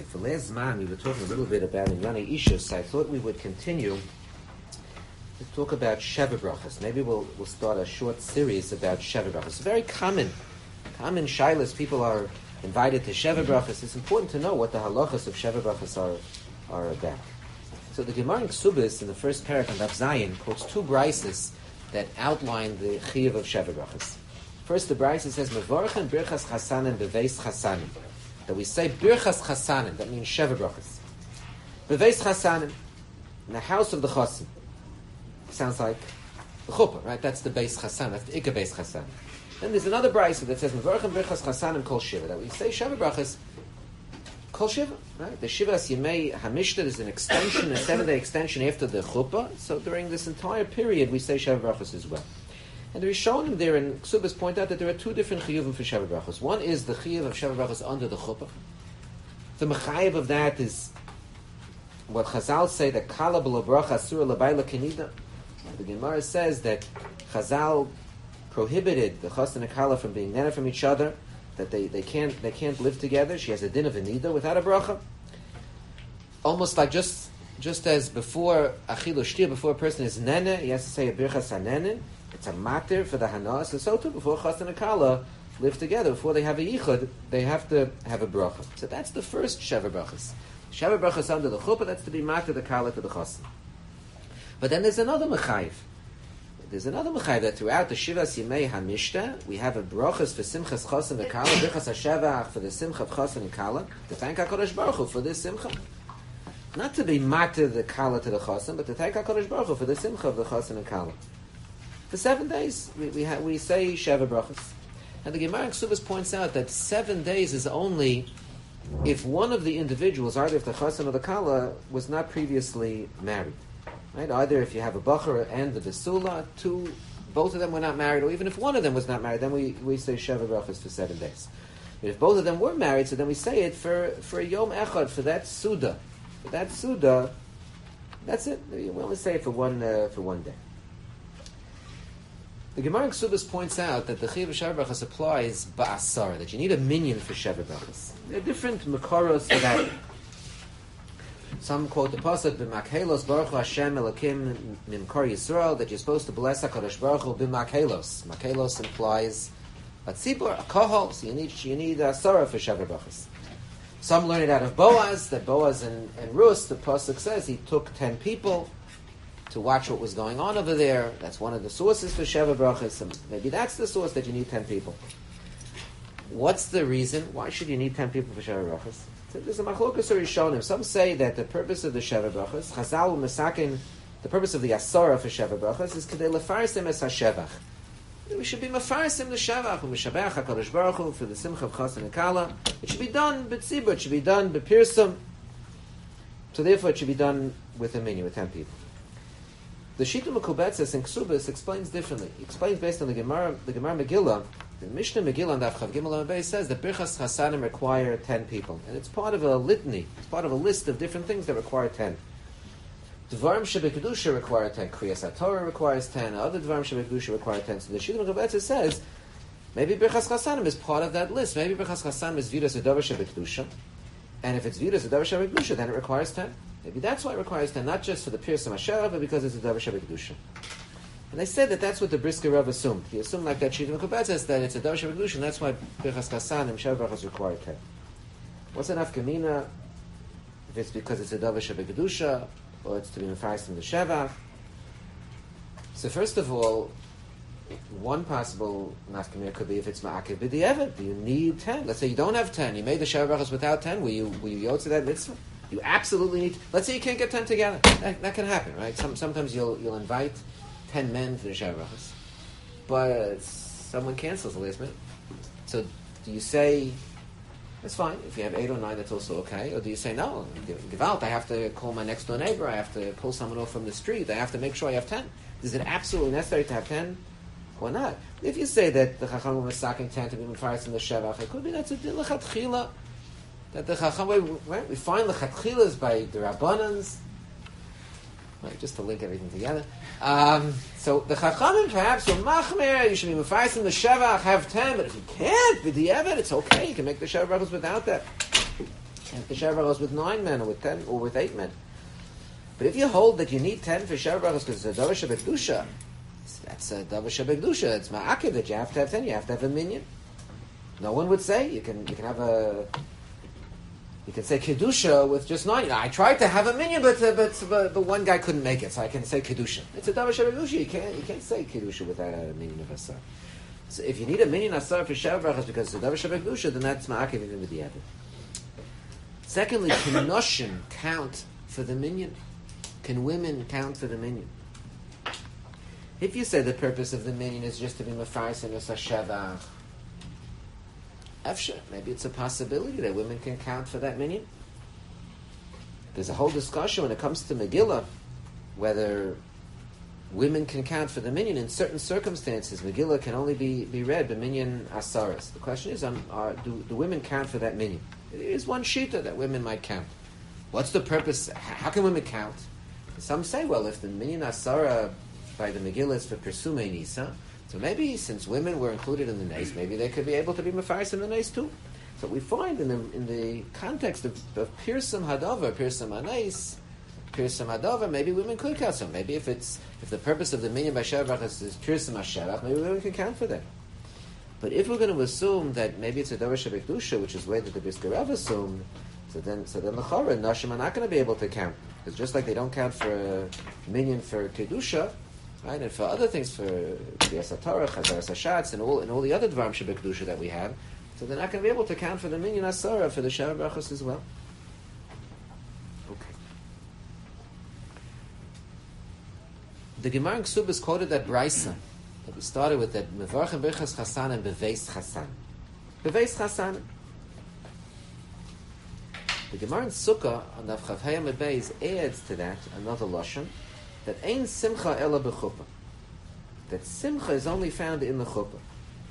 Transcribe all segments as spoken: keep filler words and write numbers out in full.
for last man we were talking a little bit about Inyani Ishus, so I thought we would continue to talk about Sheva Brachas. Maybe we'll we'll start a short series about Sheva Brachas. It's very common, common shilas. People are invited to Sheva Brachas. It's important to know what the halachas of Sheva Brachas are are about. So the Gemara in Ksubis in the first parak on Daf Zayin quotes two brises that outline the chiyuv of Sheva Brachas. First, the brisa says Mevorchen Birchas Chasanim Beveis Chasanim. That we say Birchas Chasanim, that means Sheva Brachas. Beveis Chasanim, in the house of the Chasim. Sounds like the chuppah, right? That's the Beis Chasanim, that's the Ikka Beis Chasanim. Then there's another brisa that says Mevorchen Birchas Chasanim Kol Shiva, that we say Sheva Brachas Kol Shiva, right? The Shivas Yemei Hamishta is an extension, a seven-day extension after the chuppah. So during this entire period, we say Sheva Brachas as well. And the Rishonim there in Ksubas point out that there are two different chiyuvim for Sheva Brachas. One is the chiyuv of Sheva Brachas under the chuppah. The mechayev of that is what Chazal say that Kala b'lo bracha asura l'bayla kenida. The Gemara says that Chazal prohibited the chas and the kala from being nana from each other, that they, they can't they can't live together. She has a din of a nida without a bracha. Almost like just just as before achilu shtir, before a person is nana, he has to say a birchas hanenin. It's a matir for the hanas, and so too before chas and kala live together, before they have a yichud, they have to have a bracha. So that's the first Sheva Brachas. Sheva Brachas under the chuppah, that's to be matir the kala to the chas. But then there's another mechayiv. There's another mechayiv that throughout the Shivas Yemei Hamishta, we have a brachas for simchas chas and kala, birchas hashevach for the simcha of chas and kala, to thank HaKadosh Baruch Hu for this simcha. Not to be matir the kala to the chas, but to thank HaKadosh Baruch Hu for the simcha of the chas and kala. For seven days, we we, ha- we say Sheva Brachas. And the Gemara in Ksubas points out that seven days is only if one of the individuals, either if the chassan or the kala, was not previously married. Right? Either if you have a bacher and the besula, two, both of them were not married, or even if one of them was not married, then we, we say Sheva Brachas for seven days. But if both of them were married, so then we say it for, for a Yom Echad, for that Suda. For that Suda, that's it. We only say it for one, uh, for one day. The Gemara in Ksubas points out that the Chiyuv of Sheva Brachas applies ba'asar, that you need a minyan for Sheva Brachas. There are different makoros for that. Some quote the pasuk b'makhelos baruch Hu Hashem Elokim mimkor Yisrael, that you're supposed to bless HaKadosh Baruch Hu b'makhelos. Makhelos implies a tzibur, a kohol, so you need you need a asara for Sheva Brachas. Some learn it out of Boaz, that Boaz and, and Rus, the pasuk says he took ten people to watch what was going on over there. That's one of the sources for Sheva Brachas. And maybe that's the source that you need ten people. What's the reason? Why should you need ten people for Sheva Brachas? So there's a machlokas or Rishonim. Some say that the purpose of the Sheva Brachas, Chazal Mesakin, the purpose of the Asara for Sheva Brachas is kedei lefarsim es hashevach. We should be mefarsim the shevach, u'mishabach HaKadosh Baruch Hu for the simcha of chas and kala. It should be done b'tzibur, it should be done b'pirsum. So therefore it should be done with a minyan, with ten people. The Shita Mekubetzes in Ksubas explains differently. He explains based on the Gemara, the Gemara Megillah. The Mishnah Megillah on Daf Chav Gimel Amud Beis says that Birchas Chasanim require ten people, and it's part of a litany. It's part of a list of different things that require ten. Dvarim Shebekadusha require ten. Kriyas HaTorah requires ten. Other Dvarim Shebekadusha require ten. So the Shita Mekubetzes says maybe Birchas Chasanim is part of that list. Maybe Birchas Chasanim is viewed as a Davar Shebekadusha, and if it's viewed as a Davar Shebekadusha, then it requires ten. Maybe that's why it requires ten, not just for the Pirsum Asherah, but because it's a Davar Sheva Kedusha. And they said that that's what the Brisker Rav assumed. He assumed like that Shita Mekubetzes says that it's a Davar Sheva Kedusha, and that's why Birchas Chasanim, Sheva Brachas require ten. What's enough Kamina? If it's because it's a Davar Sheva Kedusha, or it's to be mefaris from the Shevach. So first of all, one possible nafkamir could be if it's ma'akev b'di'evet. Do you need ten? Let's say you don't have ten. You made the Sheva Brachas without ten. Will you will you yotze that mitzvah? You absolutely need. Let's say you can't get ten together. That, that can happen, right? Some, sometimes you'll you'll invite ten men for the Sheva Brachas, but someone cancels the last minute. So do you say that's fine? If you have eight or nine, that's also okay. Or do you say no? Give out. I have to call my next door neighbor. I have to pull someone off from the street. I have to make sure I have ten. Is it absolutely necessary to have ten or not? If you say that the Chacham was sacking ten to be mefaris in the Shevach, it could be that's a din lechatchila. That the Chacham, right? We find the Chatchilas by the Rabbanans, right? Just to link everything together. Um, so the Chachamim perhaps were machmer. You should be mefaris in the Shevach, have ten. But if you can't, b'di'evet, it's okay. You can make the Sheva Brachos without that. have the Sheva Brachos with nine men or with ten or with eight men. But if you hold that you need ten for Sheva Brachos because it's a Davar Shebekdusha, that's a Davar Shebekdusha. It's Ma'akiv that you have to have ten. You have to have a minyan. No one would say you can. You can have a. You can say Kedusha with just nine. I tried to have a minyan, but, uh, but but but one guy couldn't make it, so I can say Kedusha. It's a Davar Shebekdusha. You can't you can't say Kedusha without a minyan of Asar. So if you need a minyan Asar for Sheva Brachos because it's a Davar Shebekdusha, then that's Ma'akiv even with the Yavin. Secondly, can Noshim count for the minyan? Can women count for the minyan? If you say the purpose of the minyan is just to be Mefaris and Shevach, Efsha, maybe it's a possibility that women can count for that minyan. There's a whole discussion when it comes to Megillah, whether women can count for the minyan. In certain circumstances, Megillah can only be, be read by minyan asaras. The question is, um, are, do, do women count for that minyan? There is one shita that women might count. What's the purpose? How can women count? Some say, well, if the minyan asara by the Megillah is for Persumei Nisa, so maybe since women were included in the Nes, maybe they could be able to be Mefaris in the Nes too. So we find in the in the context of, of Pirsum Hadava, Pirsum Anais, Pirsum Hadava, maybe women could count. So maybe if it's if the purpose of the minyan by Sheva Brachos is Pirsum Hasherach, maybe women can count for that. But if we're going to assume that maybe it's a Davar Shebekdusha, which is the way that the Brisker Rav assumed, so then so then the Chora and Nashim are not going to be able to count. Because just like they don't count for a minyan for Kedusha, right, and for other things, for Kriyas HaTorah, Chazaras HaShatz, and all and all the other Dvarim Shebekdusha that we have, so they're not going to be able to count for the minyan Asara for the Sheva Brachos as well. Okay. The Gemara in Ksubas quoted that Brisa that we started with, that Mevarchem Birchas Chasan and Beveis Chasan. Beveis Chasan. The Gemara in Sukkah on the Chav Hayam Beis adds to that another lashon, that Ein Simcha Ela B'Chuppah, that Simcha is only found in the Chuppah.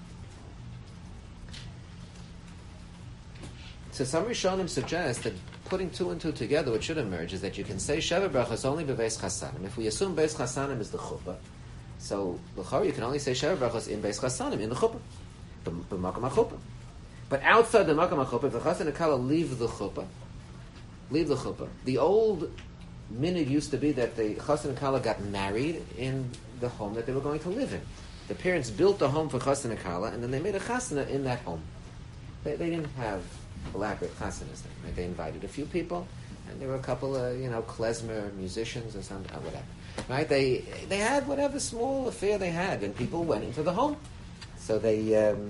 So some Rishonim suggest that putting two and two together, what should emerge is that you can say Sheva Brachos only Beveis Chasanim. If we assume Beis Chasanim is the Chuppah, so l'chara you can only say Sheva Brachos in Beis Chasanim, in the Chuppah, b'Makom HaChuppah. But outside the Makom HaChuppah, if the Chassan and Kala leave the Chuppah, leave the Chuppah, the old minhag used to be that the Chassan and Kala got married in the home that they were going to live in. The parents built a home for Chassan and Kala, and then they made a Chasana in that home. They, they didn't have elaborate Chasanas there. Right? They invited a few people, and there were a couple of, you know, klezmer musicians or something, or whatever. Right? They they had whatever small affair they had, and people went into the home. So they... Um,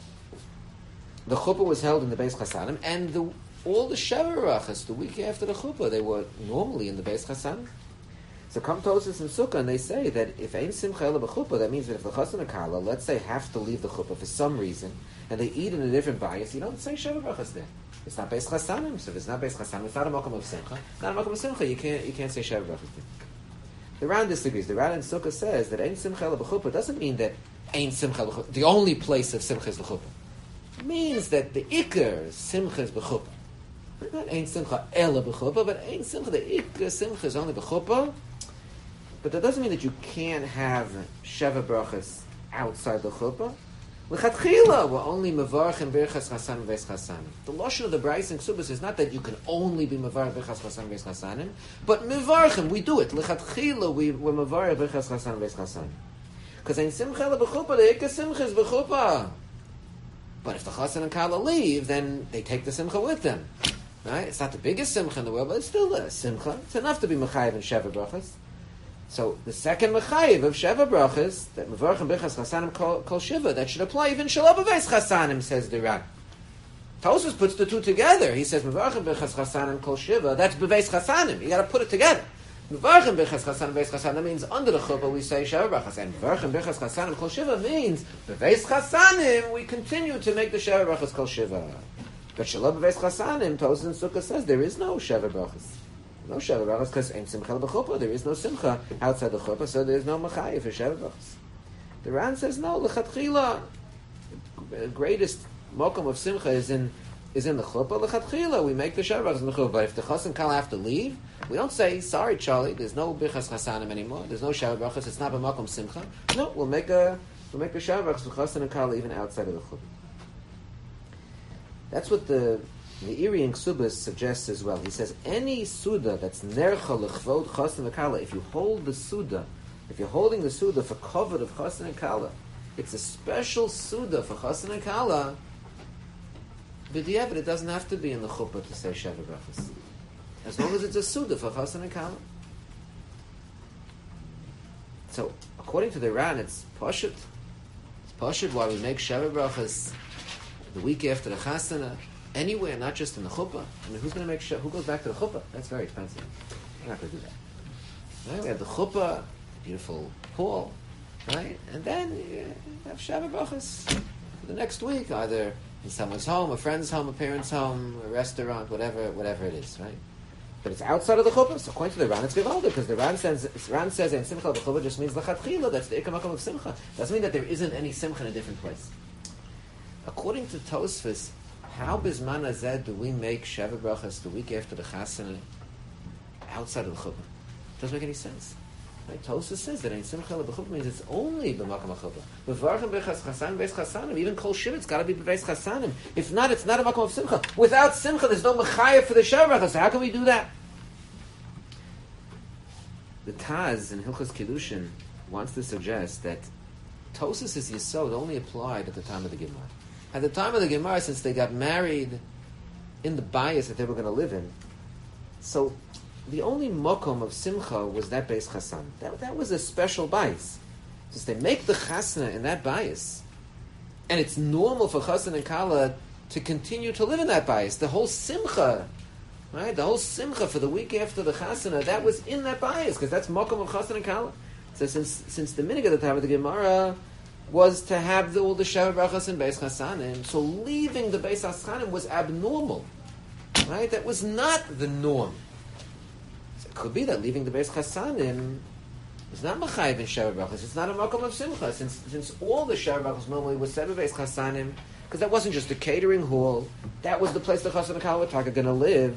The chuppah was held in the Beis Chasanim, and the, all the Sheva Brachos, the week after the chuppah, they were normally in the Beis Chasanim. So come Tosfos and Sukkah, and they say that if Ein Simcha Ela B'Chuppah, that means that if the Chassan and Kala, let's say, have to leave the chuppah for some reason, and they eat in a different bias, you don't say Sheva Brachos there. It's not Beis Chasanim, so if it's not Beis Chasanim, it's not a Makom of Simcha. Not a Makom of Simcha, you can't, you can't say Sheva Brachos there. The Ran disagrees. The Ran in Sukkah says that Ein Simcha Ela B'Chuppah doesn't mean that Ein Simcha Ela B'Chuppah, the only place of Simcha is the chuppah. Means that the Iker Simcha is b'chuppah. Not Ein Simcha Ela b'chuppah, but Ein Simcha, the Iker Simcha is only b'chuppah. But that doesn't mean that you can't have Sheva Brachos outside the chuppah. L'chatchila, we're only Mevarch and Birchas Chasan Beis Chasanim. The lashon of the Brayis and Ksubas is not that you can only be Mevarch Birchas Chasan Beis Chasanim, but Mevarchim, we do it. L'chatchila, we, we're Mevarch Birchas Chasan Beis Chasanim. Because Ein Simcha Ela b'chuppah, the Iker Simcha is b'chuppah. But if the Chassan and Kala leave, then they take the Simcha with them. Right? It's not the biggest Simcha in the world, but it's still a Simcha. It's enough to be Mechayiv and Sheva Brachos. So the second Mechayiv of Sheva Brachos, that Mevarch and Birchas Chasanim Kol, Kol Shiva, that should apply even Shalom Beveis Chasanim, says the Ran. Tosfos puts the two together. He says Mevarch and Birchas Chasanim Kol Shiva, that's Beveis Chasanim. You got to put it together. Mevarchim Birchas Chasanim Beis Chasanim means under the chuppah we say Sheva Brachos, and Mevarchim Birchas Chasanim Kol Shiva means Beveis Chasanim we continue to make the Sheva Brachos Kol Shiva. But Shalom Beveis Chasanim, Tosfos and Sukkah says there is no Sheva Brachos, no Sheva Brachos because Ein Simcha b'chuppah, there is no Simcha outside the chuppah, so there is no Machayev for Sheva Brachos. The Ran says no, l'chatchila, the greatest mokum of Simcha is in is in the chuppah. L'chatchila, we make the Sheva Brachos in the chuppah. But if the Chassan and Kala have to leave, we don't say, sorry, Charlie, there's no Birchas Chasanim anymore. There's no Sheva Brachos. It's not b'makom Simcha. No, we'll make a we'll make a Sheva Brachos for Chassan and Kala even outside of the chuppah. That's what the The Iri in Ksubas suggests as well. He says any Suda that's Nercha L'chvod Chassan V'Kala, if you hold the Suda, if you're holding the Suda for covet of Chassan and Kala, it's a special Suda for Chassan and Kala, but yeah, but it doesn't have to be in the Chuppah to say Sheva Brachas. As long as it's a Suda for Chassan and Kala. So, according to the Ran, it's Pashut. It's Pashut why we make Sheva Brachas the week after the Chasana, anywhere, not just in the chuppah. I mean, who's going to make sure? Who goes back to the chuppah? That's very expensive. We're not going to do that. Right? We have the chuppah, beautiful pool, right? And then you have Sheva Brachas for the next week, either in someone's home, a friend's home, a parent's home, a restaurant, whatever, whatever it is, right? But it's outside of the chuppah. So according to the Ran, it's Givalda, because the Ran says, Ran says, and Simcha b'chuppah just means l'chatchila. That's the ikam makom of Simcha. Doesn't mean that there isn't any Simcha in a different place. According to Tosfos, how Bizman Azed do we make Sheva Brachas the week after the Chasana outside of the Chuppah? Doesn't make any sense. Right? Tosfos says that in Simcha B'chuppah means it's only B'makam HaChuppah. B'varchem B'chas Chasan B'es Chasanim. Even Kol Shiv, it's got to be B'es Chasanim. If not, it's not a Makam of Simcha. Without Simcha, there's no Mechayah for the Sheva Brachas. So how can we do that? The Taz in Hilchos Kiddushin wants to suggest that Tosfos is Yesod only applied at the time of the Gemara. At the time of the Gemara, since they got married in the bias that they were going to live in, so the only mokom of Simcha was that Beis Chasan. That, that was a special bias. Since they make the Chasna in that bias, and it's normal for Chasan and Kala to continue to live in that bias. The whole Simcha, right? The whole Simcha for the week after the Chasana, that was in that bias, because that's mokom of Chasan and Kala. So since since the minig at the time of the Gemara was to have the, all the Sheva Brachas and Beis Chasanim, so leaving the Beis Chasanim was abnormal, right? That was not the norm. So it could be that leaving the Beis Chasanim is not Machayev in Sheva Brachas. It's not a Makom of Simcha, since since all the Sheva Brachas normally was said by Beis Chasanim, because that wasn't just a catering hall. That was the place the Chasan and Kala were going to live.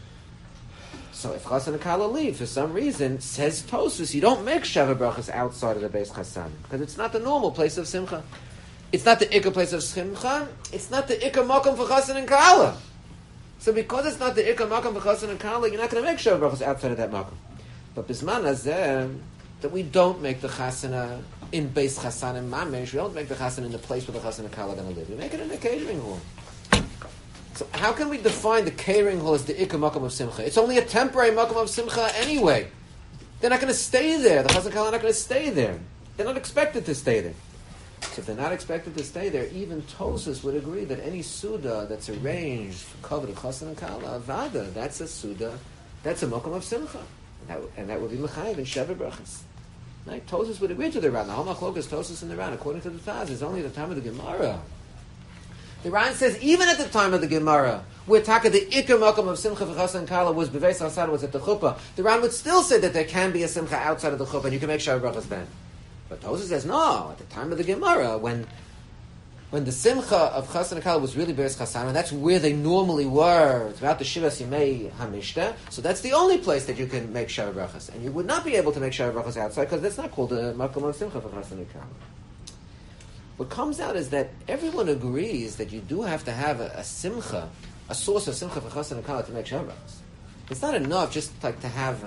So if Chasan and Kala leave for some reason, says Tosfos, you don't make Sheva Brachas outside of the Beis Chasan, because it's not the normal place of Simcha. It's not the Ikka place of Simcha. It's not the Ikka Makom for Chasan and Kala. So because it's not the Ikka Makom for Chasan and Kala, you're not going to make Sheva Brachas outside of that Makom. But Bisman Hazeh, that we don't make the Chasana in Beis Chasanim Mamesh, we don't make the Chasana in the place where the Chasan and Kala are going to live. We make it in the catering hall. So how can we define the catering hall as the Ikka Makom of Simcha? It's only a temporary Makom of Simcha anyway. They're not going to stay there. The Chasan and Kala are not going to stay there. They're not expected to stay there. So if they're not expected to stay there, even Tosfos would agree that any Suda that's arranged for covet of Chasan and Kala, Avada, that's a Suda, that's a Makom of Simcha. And that, and that would be Mechayev in Sheva Brachas. Right? Tosfos would agree to the Ran. The whole Machlok is Tosfos and the Ran. According to the Taz, it's only the time of the Gemara. The Ran says, even at the time of the Gemara, where Taka, the Iker Makom of Simcha for Chasan and Kala was Beveis Hasan, was at the Chuppah, the Ran would still say that there can be a Simcha outside of the Chuppah, and you can make Sheva Brachas then. But Tosfos says, no, at the time of the Gemara, when when the Simcha of Chasan and Kala was really Beis Chasan, and that's where they normally were throughout the Shivas Yimei HaMishta, so that's the only place that you can make Sheva Brachas. And you would not be able to make Sheva Brachas outside, because that's not called a Makom of Simcha for Chasan and Kala. What comes out is that everyone agrees that you do have to have a, a Simcha, a source of Simcha for Chasan and Kala to make Sheva Brachas. It's not enough just like to have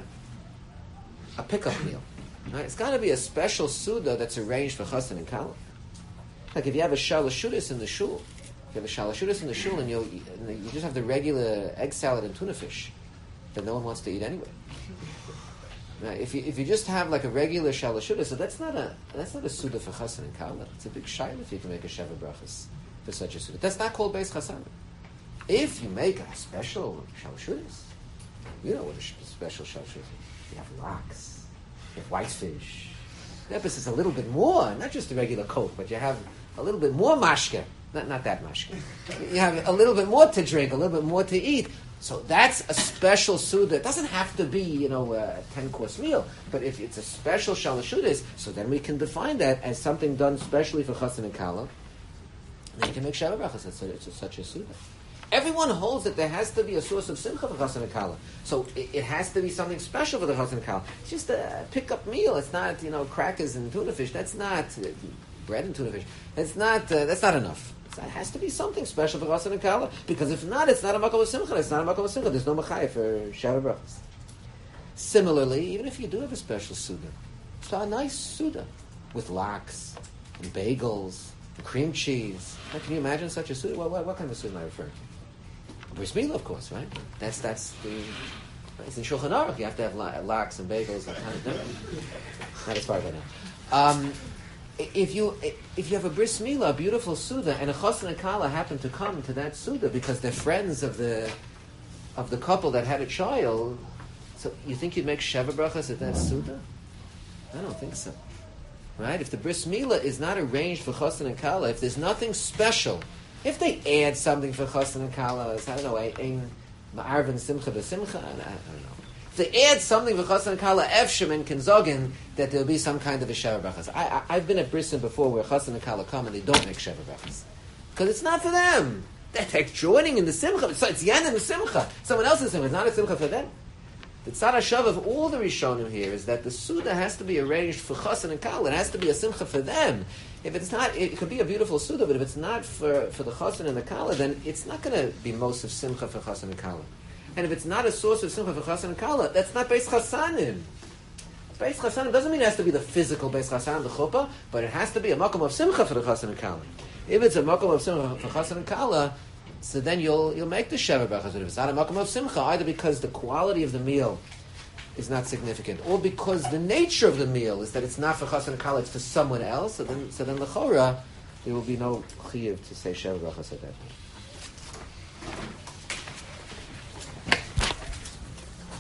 a pickup meal. Right? It's got to be a special Suda that's arranged for Chasan and Kala. Like if you have a shalashudas in the shul, if you have a shalashudas in the shul and, you and you just have the regular egg salad and tuna fish that no one wants to eat anyway. Right? If you if you just have like a regular shalashudas, so that's not a that's not a suda for Chasan and Kala. It's a big shayla if you can make a Sheva Brachas for such a suda. That's not called Beis Chasan. If you make a special shalashudas, you know what a special shalashudas is. You have lox, you have whitefish. The emphasis is a little bit more, not just the regular Coke, but you have a little bit more mashke. Not, not that mashke. You have a little bit more to drink, a little bit more to eat. So that's a special suda. It doesn't have to be, you know, a ten-course meal. But if it's a special shalashudas, so then we can define that as something done specially for Chasan and Kala. Then you can make Sheva Brachas. It's, it's such a suda. Everyone holds that there has to be a source of simcha for Chasan and Kala. So it, it has to be something special for the Chasan and Kala. It's just a pick-up meal. It's not, you know, crackers and tuna fish. That's not uh, bread and tuna fish. That's not. Uh, that's not enough. So it has to be something special for Chassan and Kala, because if not, it's not a makom of simcha. It's not a makom of simcha. There's no machaya for Sheva Brachas. Similarly, even if you do have a special Suda, so a nice Suda with lax and bagels and cream cheese. Now, can you imagine such a Suda? What, what, what kind of Suda am I referring to? A bris milah, of course, right? That's that's the. It's in Shulchan Aruch. You have to have lax and bagels. And kind of, no, not as far as I know. Um, if you if you have a bris milah, a beautiful Suda, and a Chassan and Kala happen to come to that Suda because they're friends of the of the couple that had a child, so you think you'd make Sheva Brachas at that Suda? I don't think so. Right? If the bris milah is not arranged for Chassan and Kala, if there's nothing special, if they add something for Chassan and Kala, I don't know, ein ma'arvin simcha b'simcha, I don't know. If they add something for Chassan and Kala, efshim and kinzogin, that there'll be some kind of a Sheva Brachas. I, I, I've been at brisin before where Chassan and Kala come and they don't make Sheva Brachas. Because it's not for them. They're, they're joining in the simcha. So it's yan in the simcha. Someone else's simcha. It's not a simcha for them. The tzad hashav of all the Rishonim here is that the Suda has to be arranged for Chassan and Kala. It has to be a simcha for them. If it's not, it could be a beautiful Suda, but if it's not for, for the Chassan and the Kala, then it's not going to be most of simcha for Chassan and Kala. And if it's not a source of simcha for Chassan and Kala, that's not Beis Chasanim. Beis Chasanim doesn't mean it has to be the physical Beis Chasanim, the chuppah, but it has to be a makom of simcha for the Chassan and Kala. If it's a makom of simcha for Chassan and Kala, so then you'll you'll make the Sheva Brachas. But if it's not a makom of simcha, either because the quality of the meal is not significant, or because the nature of the meal is that it's not for Chassan and Kala, it's for someone else, so then so then l'chora there will be no chiyuv to say Sheva Brachas at that point.